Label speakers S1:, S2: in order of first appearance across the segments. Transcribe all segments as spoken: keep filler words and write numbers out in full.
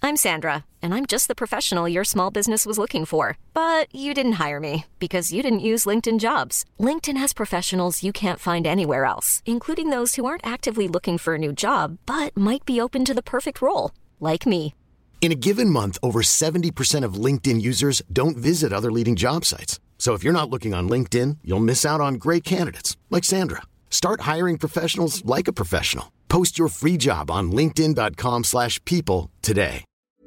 S1: I'm Sandra, and I'm just the professional your small business was looking for. But you didn't hire me because you didn't use LinkedIn Jobs. LinkedIn has professionals you can't find anywhere else, including those who aren't actively looking for a new job, but might be open to the perfect role, like me.
S2: In a given month, over seventy percent of LinkedIn users don't visit other leading job sites. So if you're not looking on LinkedIn, you'll miss out on great candidates like Sandra. Start hiring professionals like a professional. Post your free job on linkedin.com slash people today.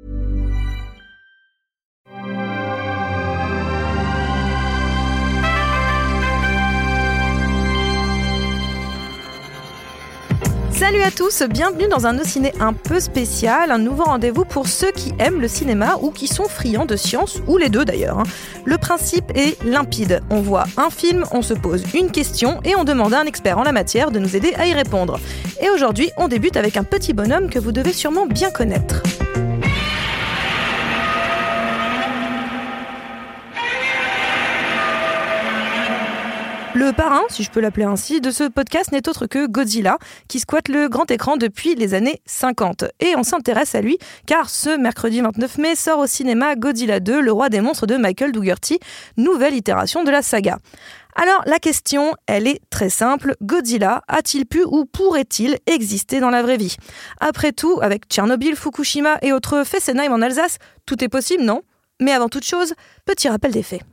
S3: Salut à tous, bienvenue dans unOciné un peu spécial, un nouveau rendez-vous pour ceux qui aiment le cinéma ou qui sont friands de science, ou les deux d'ailleurs. Le principe est limpide, on voit un film, on se pose une question et on demande à un expert en la matière de nous aider à y répondre. Et aujourd'hui, on débute avec un petit bonhomme que vous devez sûrement bien connaître. Le parrain, si je peux l'appeler ainsi, de ce podcast n'est autre que Godzilla, qui squatte le grand écran depuis les années cinquante. Et on s'intéresse à lui, car ce mercredi vingt-neuf mai sort au cinéma Godzilla deux, le roi des monstres de Michael Dougherty, nouvelle itération de la saga. Alors la question, elle est très simple, Godzilla a-t-il pu ou pourrait-il exister dans la vraie vie ? Après tout, avec Tchernobyl, Fukushima et autres Fessenheim en Alsace, tout est possible, non ? Mais avant toute chose, petit rappel des faits.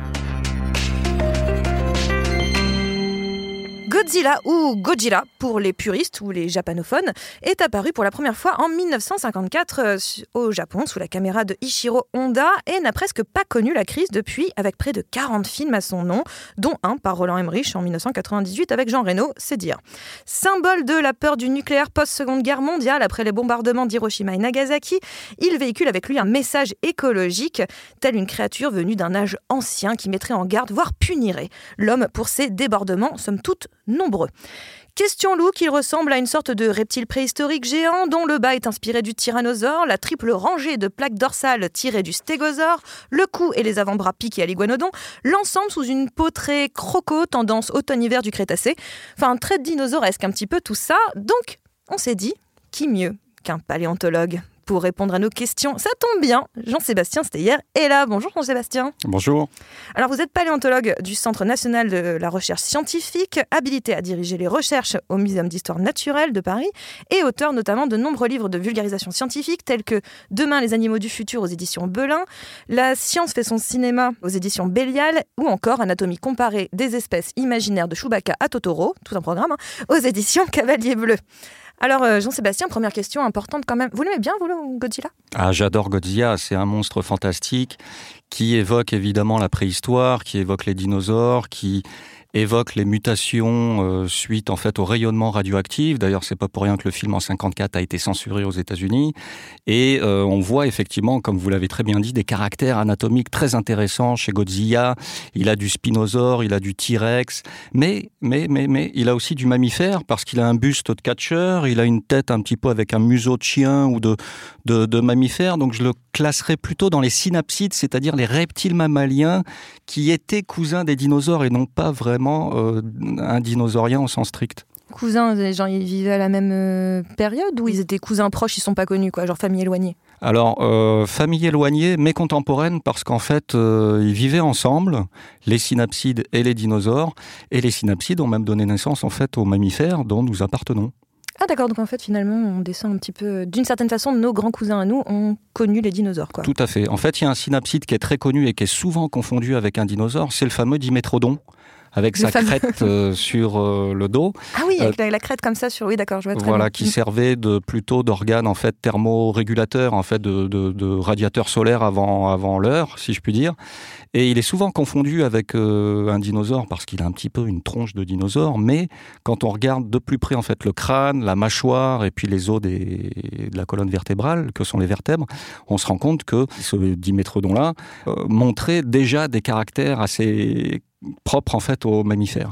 S3: Godzilla, ou Gojira pour les puristes ou les japanophones, est apparu pour la première fois en dix-neuf cent cinquante-quatre euh, au Japon sous la caméra de Ishiro Honda et n'a presque pas connu la crise depuis, avec près de quarante films à son nom, dont un par Roland Emmerich en dix-neuf cent quatre-vingt-dix-huit avec Jean Reno, c'est dire. Symbole de la peur du nucléaire post-seconde guerre mondiale après les bombardements d'Hiroshima et Nagasaki, il véhicule avec lui un message écologique, telle une créature venue d'un âge ancien qui mettrait en garde, voire punirait l'homme pour ses débordements, somme toute nombreux. Question look, il ressemble à une sorte de reptile préhistorique géant dont le bas est inspiré du tyrannosaure, la triple rangée de plaques dorsales tirées du stégosaure, le cou et les avant-bras piqués à l'iguanodon, l'ensemble sous une peau très croco, tendance automne-hiver du Crétacé. Enfin, très dinosauresque un petit peu tout ça. Donc, on s'est dit, qui mieux qu'un paléontologue pour répondre à nos questions? Ça tombe bien, Jean-Sébastien Steyer est là. Bonjour Jean-Sébastien.
S4: Bonjour.
S3: Alors vous êtes paléontologue du Centre national de la recherche scientifique, habilité à diriger les recherches au Muséum d'histoire naturelle de Paris et auteur notamment de nombreux livres de vulgarisation scientifique tels que Demain les animaux du futur aux éditions Belin, La science fait son cinéma aux éditions Bélial ou encore Anatomie comparée des espèces imaginaires de Chewbacca à Totoro, tout un programme, hein, aux éditions Cavalier Bleu. Alors euh, Jean-Sébastien, première question importante quand même. Vous l'aimez bien, vous, le Godzilla ?
S4: Ah, j'adore Godzilla, c'est un monstre fantastique qui évoque évidemment la préhistoire, qui évoque les dinosaures, qui évoque les mutations euh, suite en fait au rayonnement radioactif. D'ailleurs, c'est pas pour rien que le film en cinquante-quatre a été censuré aux États-Unis. Et euh, on voit effectivement, comme vous l'avez très bien dit, des caractères anatomiques très intéressants chez Godzilla. Il a du spinosaure, il a du T-Rex, mais mais mais mais il a aussi du mammifère parce qu'il a un buste de catcheur, il a une tête un petit peu avec un museau de chien ou de de, de mammifère. Donc je le classerais plutôt dans les synapsides, c'est-à-dire les reptiles mammaliens qui étaient cousins des dinosaures et non pas vraiment Euh, un dinosaurien au sens strict.
S3: Cousins, genre ils vivaient à la même euh, période ou ils étaient cousins proches, ils sont pas connus, quoi, genre famille éloignée?
S4: Alors, euh, famille éloignée, mais contemporaine, parce qu'en fait, euh, ils vivaient ensemble, les synapsides et les dinosaures, et les synapsides ont même donné naissance en fait aux mammifères dont nous appartenons.
S3: Ah d'accord, donc en fait finalement on descend un petit peu, d'une certaine façon nos grands cousins à nous ont connu les dinosaures, quoi.
S4: Tout à fait. En fait il y a un synapside qui est très connu et qui est souvent confondu avec un dinosaure, c'est le fameux Dimétrodon, avec le sa fameux... crête euh, sur euh, le dos.
S3: Ah oui, avec euh, la, la crête comme ça sur, oui d'accord, je vois très
S4: voilà,
S3: bien.
S4: Qui servait de, plutôt d'organe en fait thermorégulateurs, en fait de, de, de radiateur solaire avant, avant l'heure, si je puis dire. Et il est souvent confondu avec euh, un dinosaure parce qu'il a un petit peu une tronche de dinosaure, mais quand on regarde de plus près en fait le crâne, la mâchoire et puis les os des, de la colonne vertébrale, que sont les vertèbres, on se rend compte que ce Dimétrodon-là euh, montrait déjà des caractères assez propres en fait aux mammifères.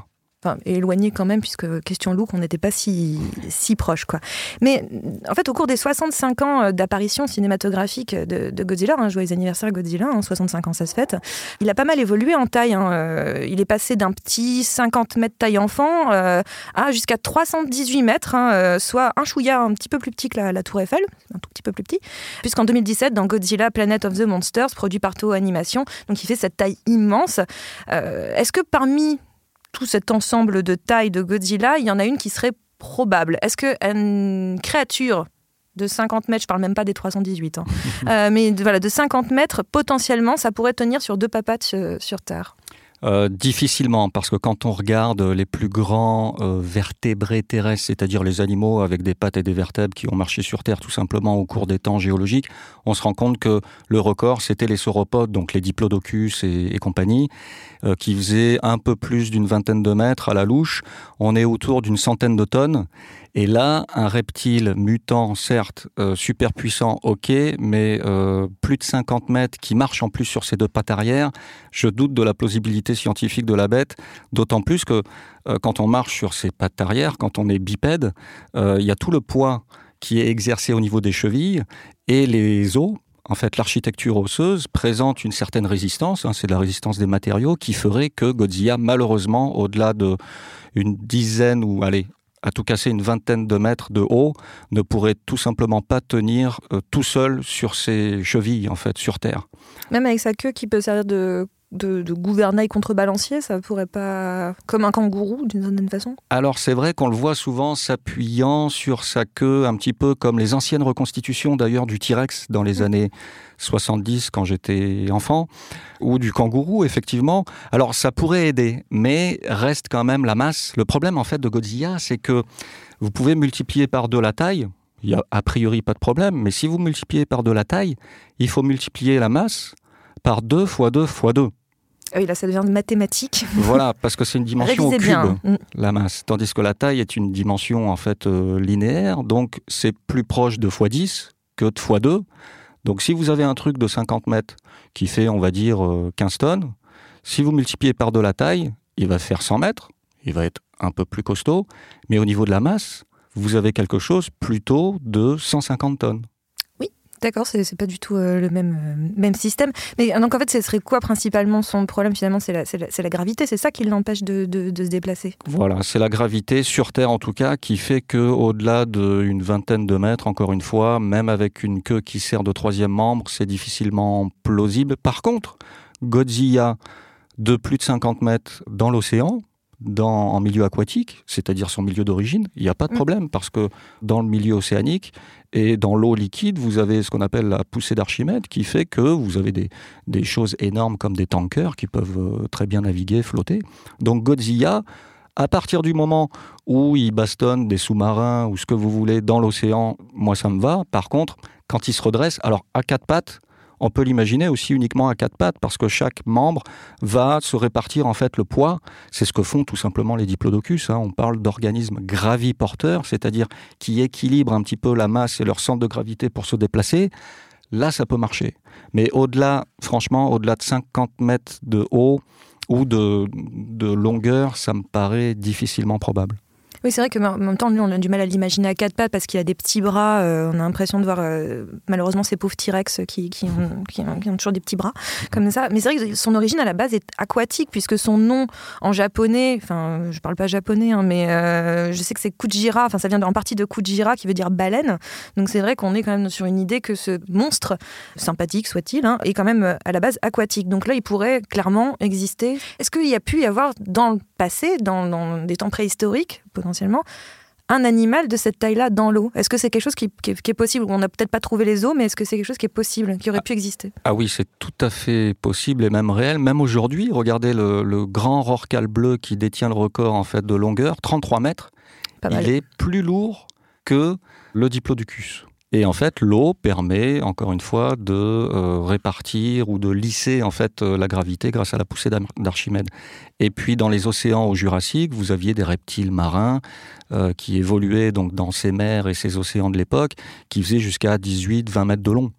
S3: Enfin, éloigné quand même, puisque question look, on n'était pas si, si proche, quoi. Mais en fait, au cours des soixante-cinq ans d'apparition cinématographique de, de Godzilla, hein, joyeux anniversaire Godzilla, hein, soixante-cinq ans ça se fête, il a pas mal évolué en taille. Hein. Euh, il est passé d'un petit cinquante mètres taille enfant euh, à jusqu'à trois cent dix-huit mètres, hein, euh, soit un chouïa un petit peu plus petit que la, la Tour Eiffel, un tout petit peu plus petit, puisqu'en deux mille dix-sept, dans Godzilla Planet of the Monsters, produit par Toho Animation, donc il fait cette taille immense. Euh, est-ce que parmi tout cet ensemble de tailles de Godzilla, il y en a une qui serait probable? Est-ce qu'une créature de cinquante mètres, je ne parle même pas des trois cent dix-huit, hein, euh, mais de, voilà, de cinquante mètres, potentiellement, ça pourrait tenir sur deux papates sur, sur Terre?
S4: Euh, difficilement, parce que quand on regarde les plus grands euh, vertébrés terrestres, c'est-à-dire les animaux avec des pattes et des vertèbres qui ont marché sur Terre tout simplement au cours des temps géologiques, on se rend compte que le record, c'était les sauropodes, donc les diplodocus et, et compagnie, euh, qui faisaient un peu plus d'une vingtaine de mètres à la louche. On est autour d'une centaine de tonnes. Et là, un reptile mutant, certes, euh, super puissant, ok, mais euh, plus de cinquante mètres, qui marche en plus sur ses deux pattes arrière, je doute de la plausibilité scientifique de la bête, d'autant plus que euh, quand on marche sur ses pattes arrière, quand on est bipède, euh, il y a tout le poids qui est exercé au niveau des chevilles et les os. En fait, l'architecture osseuse présente une certaine résistance, hein, c'est de la résistance des matériaux, qui ferait que Godzilla, malheureusement, au-delà d'une dizaine ou, allez, à tout casser une vingtaine de mètres de haut, ne pourrait tout simplement pas tenir euh, tout seul sur ses chevilles, en fait, sur Terre.
S3: Même avec sa queue qui peut servir de, de, de gouvernail contrebalancier, ça pourrait pas... Comme un kangourou, d'une certaine façon?
S4: Alors, c'est vrai qu'on le voit souvent s'appuyant sur sa queue, un petit peu comme les anciennes reconstitutions, d'ailleurs, du T-Rex dans les mmh. années soixante-dix, quand j'étais enfant, ou du kangourou, effectivement. Alors, ça pourrait aider, mais reste quand même la masse. Le problème, en fait, de Godzilla, c'est que vous pouvez multiplier par deux la taille. Il n'y a a priori pas de problème, mais si vous multipliez par deux la taille, il faut multiplier la masse par deux fois deux fois deux.
S3: Ah oui, là, ça devient mathématique.
S4: Voilà, parce que c'est une dimension
S3: Révisez
S4: au cube,
S3: bien.
S4: la masse. Tandis que la taille est une dimension, en fait, euh, linéaire. Donc, c'est plus proche de fois dix que de fois deux. Donc, si vous avez un truc de cinquante mètres qui fait, on va dire, euh, quinze tonnes, si vous multipliez par de la taille, il va faire cent mètres. Il va être un peu plus costaud. Mais au niveau de la masse, vous avez quelque chose plutôt de cent cinquante tonnes.
S3: D'accord, c'est, c'est pas du tout euh, le même, euh, même système. Mais donc en fait, ce serait quoi principalement son problème finalement? C'est la, c'est la, c'est la gravité, c'est ça qui l'empêche de, de, de se déplacer?
S4: Voilà, c'est la gravité, sur Terre en tout cas, qui fait qu'au-delà d'une vingtaine de mètres, encore une fois, même avec une queue qui sert de troisième membre, c'est difficilement plausible. Par contre, Godzilla de plus de cinquante mètres dans l'océan, Dans, en milieu aquatique, c'est-à-dire son milieu d'origine, il n'y a pas de problème, parce que dans le milieu océanique et dans l'eau liquide, vous avez ce qu'on appelle la poussée d'Archimède, qui fait que vous avez des, des choses énormes comme des tankers qui peuvent euh, très bien naviguer, flotter. Donc Godzilla, à partir du moment où il bastonne des sous-marins ou ce que vous voulez dans l'océan, moi ça me va. Par contre, quand il se redresse, alors à quatre pattes, on peut l'imaginer aussi uniquement à quatre pattes, parce que chaque membre va se répartir en fait le poids. C'est ce que font tout simplement les diplodocus. Hein. On parle d'organismes graviporteurs, c'est-à-dire qui équilibrent un petit peu la masse et leur centre de gravité pour se déplacer. Là, ça peut marcher. Mais au-delà, franchement, au-delà de cinquante mètres de haut ou de, de longueur, ça me paraît difficilement probable.
S3: Oui, c'est vrai que en même temps, lui, on a du mal à l'imaginer à quatre pattes parce qu'il a des petits bras. Euh, on a l'impression de voir, euh, malheureusement, ces pauvres T-Rex qui, qui, ont, qui, ont, qui ont toujours des petits bras comme ça. Mais c'est vrai que son origine, à la base, est aquatique, puisque son nom en japonais, enfin, je parle pas japonais, hein, mais euh, je sais que c'est Kujira, enfin, ça vient en partie de Kujira, qui veut dire baleine. Donc c'est vrai qu'on est quand même sur une idée que ce monstre, sympathique soit-il, hein, est quand même à la base aquatique. Donc là, il pourrait clairement exister. Est-ce qu'il y a pu y avoir dans le passé, dans, dans des temps préhistoriques, potentiellement, un animal de cette taille-là dans l'eau? Est-ce que c'est quelque chose qui, qui, est, qui est possible? On n'a peut-être pas trouvé les os, mais est-ce que c'est quelque chose qui est possible, qui aurait pu exister?
S4: Ah oui, c'est tout à fait possible et même réel. Même aujourd'hui, regardez le, le grand rorqual bleu qui détient le record en fait, de longueur, trente-trois mètres. Pas mal. Il est plus lourd que le diplodocus. Et en fait, l'eau permet, encore une fois, de euh, répartir ou de lisser en fait euh, la gravité grâce à la poussée d'Archimède. Et puis, dans les océans au Jurassique, vous aviez des reptiles marins euh, qui évoluaient donc dans ces mers et ces océans de l'époque, qui faisaient jusqu'à dix-huit à vingt mètres de long.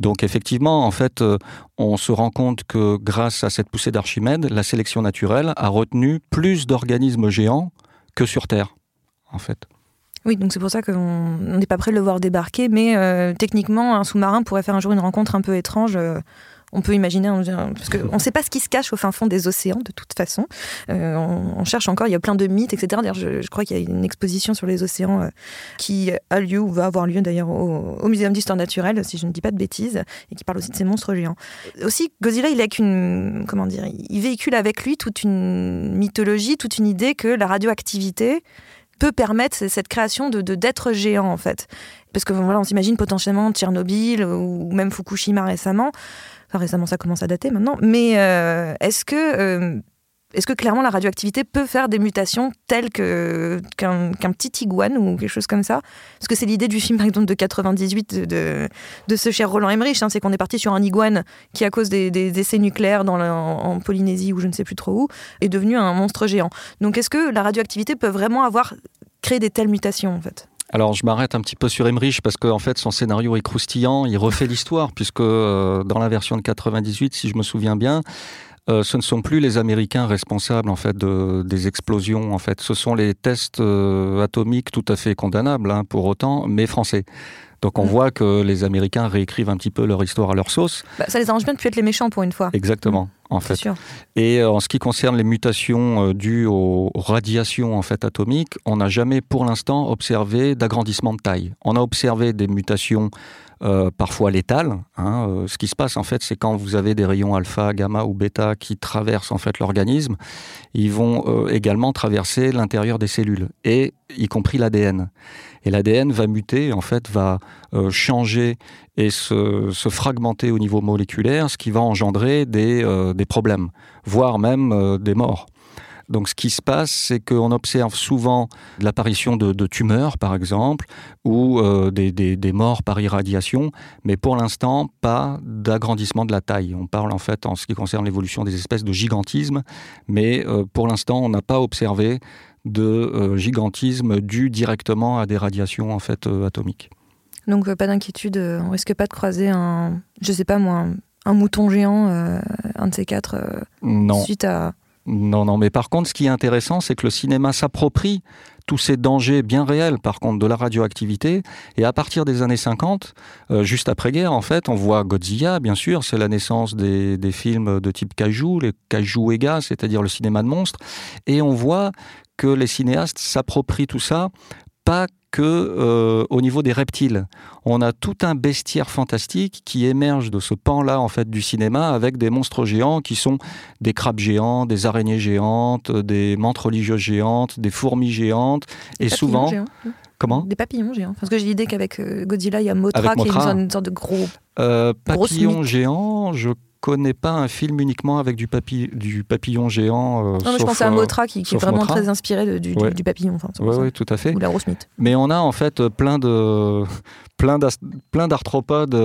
S4: Donc effectivement, en fait, euh, on se rend compte que grâce à cette poussée d'Archimède, la sélection naturelle a retenu plus d'organismes géants que sur Terre, en fait.
S3: Oui, donc c'est pour ça qu'on n'est pas prêt de le voir débarquer, mais euh, techniquement, un sous-marin pourrait faire un jour une rencontre un peu étrange. Euh, on peut imaginer, parce qu'on ne sait pas ce qui se cache au fin fond des océans, de toute façon. Euh, on, on cherche encore, il y a plein de mythes, et cetera. D'ailleurs, je, je crois qu'il y a une exposition sur les océans euh, qui a lieu, ou va avoir lieu d'ailleurs, au, au Muséum d'Histoire Naturelle, si je ne dis pas de bêtises, et qui parle aussi de ces monstres géants. Aussi, Godzilla, il a qu'une, comment dire, il véhicule avec lui toute une mythologie, toute une idée que la radioactivité peut permettre cette création de, de, d'êtres géants, en fait. Parce que voilà, on s'imagine potentiellement Tchernobyl ou même Fukushima récemment. Enfin, récemment, ça commence à dater maintenant. Mais euh, est-ce que, euh, est-ce que clairement la radioactivité peut faire des mutations telles que, qu'un, qu'un petit iguane ou quelque chose comme ça ? Parce que c'est l'idée du film, par exemple, de quatre-vingt-dix-huit de, de, de ce cher Roland Emmerich, hein, c'est qu'on est parti sur un iguane qui, à cause des, des essais nucléaires dans le, en, en Polynésie ou je ne sais plus trop où, est devenu un monstre géant. Donc est-ce que la radioactivité peut vraiment avoir créé des telles mutations, en fait ?
S4: Alors, je m'arrête un petit peu sur Emmerich parce que en fait, son scénario est croustillant. Il refait l'histoire puisque euh, dans la version de quatre-vingt-dix-huit, si je me souviens bien, euh, ce ne sont plus les Américains responsables en fait de, des explosions. En fait, ce sont les tests euh, atomiques tout à fait condamnables, hein, pour autant, mais français. Donc on mmh. voit que les Américains réécrivent un petit peu leur histoire à leur sauce.
S3: Bah, ça les arrange bien de plus être les méchants pour une fois.
S4: Exactement, mmh. en fait.
S3: C'est sûr.
S4: Et euh, en ce qui concerne les mutations euh, dues aux radiations en fait atomiques, on n'a jamais pour l'instant observé d'agrandissement de taille. On a observé des mutations euh, parfois létales. Hein. Euh, ce qui se passe en fait, c'est quand vous avez des rayons alpha, gamma ou bêta qui traversent en fait l'organisme, ils vont euh, également traverser l'intérieur des cellules, et y compris l'A D N. Et l'A D N va muter, en fait, va euh, changer et se, se fragmenter au niveau moléculaire, ce qui va engendrer des, euh, des problèmes, voire même euh, des morts. Donc ce qui se passe, c'est qu'on observe souvent l'apparition de, de tumeurs, par exemple, ou euh, des, des, des morts par irradiation, mais pour l'instant, pas d'agrandissement de la taille. On parle en fait, en ce qui concerne l'évolution des espèces, de gigantisme, mais euh, pour l'instant, on n'a pas observé de euh, gigantisme dû directement à des radiations en fait euh, atomiques.
S3: Donc euh, pas d'inquiétude, euh, on risque pas de croiser un, je sais pas moi, un, un mouton géant, euh, un de ces quatre, euh,
S4: non.
S3: suite à...
S4: Non, non, mais par contre, ce qui est intéressant, c'est que le cinéma s'approprie tous ces dangers bien réels, par contre, de la radioactivité. Et à partir des années cinquante, euh, juste après-guerre, en fait, on voit Godzilla, bien sûr, c'est la naissance des, des films de type kaiju, les kaiju ega, c'est-à-dire le cinéma de monstres. Et on voit que les cinéastes s'approprient tout ça, pas que euh, au niveau des reptiles. On a tout un bestiaire fantastique qui émerge de ce pan-là en fait du cinéma, avec des monstres géants qui sont des crabes géants, des araignées géantes, des mantes religieuses géantes, des fourmis géantes,
S3: des
S4: et souvent
S3: géants.
S4: Comment ?
S3: Des papillons géants. Parce que j'ai l'idée qu'avec euh, Godzilla, il y a Mothra,
S4: avec
S3: qui
S4: Mothra.
S3: est une sorte de gros...
S4: Euh, papillon géant, je connais pas un film uniquement avec du, papi... du papillon géant. Euh,
S3: non, mais
S4: sauf,
S3: je pense à Mothra qui, qui est vraiment
S4: Mothra.
S3: très inspiré de, du,
S4: ouais.
S3: du, du papillon. Enfin,
S4: oui, oui, tout à fait.
S3: Ou l'Aerosmith.
S4: Mais on a en fait plein de plein, plein d'arthropodes,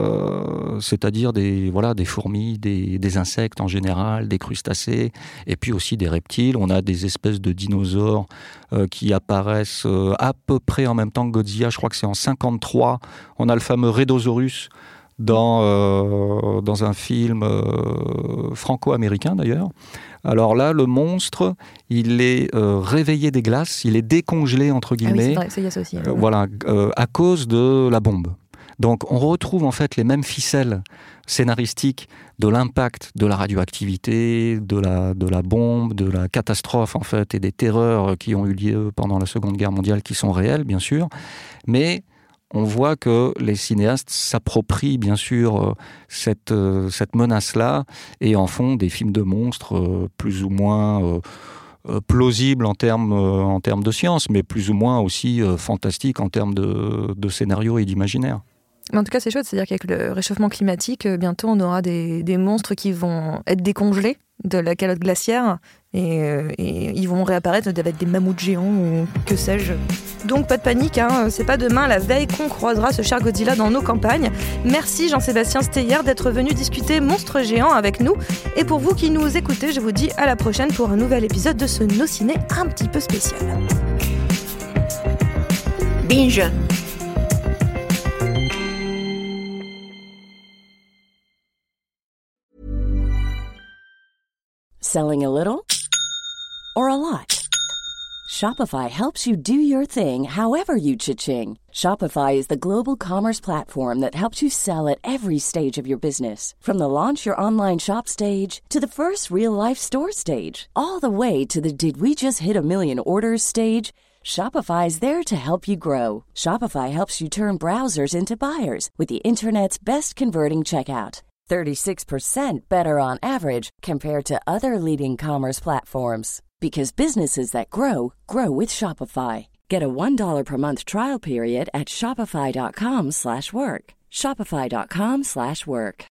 S4: euh, c'est-à-dire des voilà des fourmis, des, des insectes en général, des crustacés, et puis aussi des reptiles. On a des espèces de dinosaures euh, qui apparaissent euh, à peu près en même temps que Godzilla. Je crois que c'est en cinquante-trois. On a le fameux Rhedosaurus dans, euh, dans un film euh, franco-américain d'ailleurs. Alors là, le monstre, il est euh, réveillé des glaces, il est décongelé entre guillemets. Ah oui,
S3: c'est vrai, ça y a ça aussi.
S4: Euh, voilà, euh, à cause de la bombe. Donc on retrouve en fait les mêmes ficelles scénaristiques de l'impact de la radioactivité, de la, de la bombe, de la catastrophe en fait, et des terreurs qui ont eu lieu pendant la Seconde Guerre mondiale, qui sont réelles bien sûr, mais on voit que les cinéastes s'approprient bien sûr euh, cette, euh, cette menace-là et en font des films de monstres euh, plus ou moins euh, euh, plausibles en termes, euh, en termes de science, mais plus ou moins aussi euh, fantastiques en termes de, de scénario et d'imaginaire.
S3: Mais en tout cas, c'est chouette, c'est-à-dire qu'avec le réchauffement climatique, bientôt on aura des, des monstres qui vont être décongelés de la calotte glaciaire et, euh, et ils vont réapparaître avec des mammouths géants ou que sais-je. Donc pas de panique, hein, c'est pas demain la veille qu'on croisera ce cher Godzilla dans nos campagnes. Merci Jean-Sébastien Steyer d'être venu discuter monstres géants avec nous. Et pour vous qui nous écoutez, je vous dis à la prochaine pour un nouvel épisode de ce No Ciné un petit peu spécial. Binge.
S5: Selling a little or a lot? Shopify helps you do your thing however you cha-ching. Shopify is the global commerce platform that helps you sell at every stage of your business. From the launch your online shop stage to the first real-life store stage, all the way to the did we just hit a million orders stage. Shopify is there to help you grow. Shopify helps you turn browsers into buyers with the internet's best converting checkout. thirty-six percent better on average compared to other leading commerce platforms. Because businesses that grow, grow with Shopify. Get a one dollar per month trial period at shopify.com slash work. Shopify.com slash work.